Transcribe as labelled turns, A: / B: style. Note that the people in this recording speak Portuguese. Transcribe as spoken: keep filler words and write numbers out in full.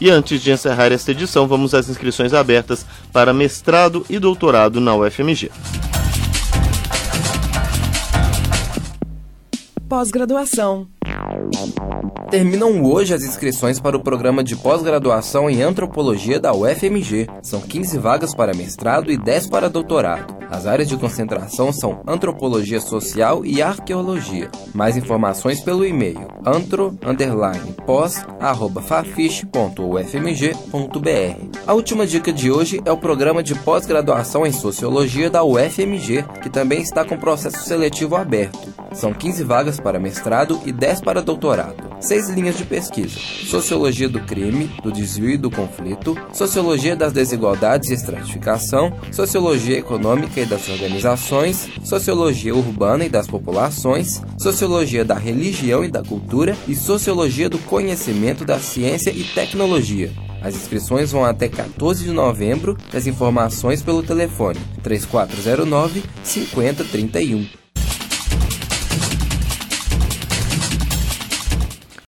A: E antes de encerrar esta edição, vamos às inscrições abertas para mestrado e doutorado na U F M G.
B: Pós-graduação.
C: Terminam hoje as inscrições para o programa de pós-graduação em Antropologia da U F M G. São quinze vagas para mestrado e dez para doutorado. As áreas de concentração são Antropologia Social e Arqueologia. Mais informações pelo e-mail antro underline pós arroba fafiche ponto u f m g ponto b r. A última dica de hoje é o programa de pós-graduação em Sociologia da U F M G, que também está com processo seletivo aberto. São quinze vagas para mestrado e dez para doutorado. Seis linhas de pesquisa: Sociologia do crime, do desvio e do conflito, Sociologia das desigualdades e estratificação, Sociologia econômica e das organizações, Sociologia urbana e das populações, Sociologia da religião e da cultura e Sociologia do conhecimento da ciência e tecnologia. As inscrições vão até quatorze de novembro, as informações pelo telefone três quatro zero nove, cinco zero três um.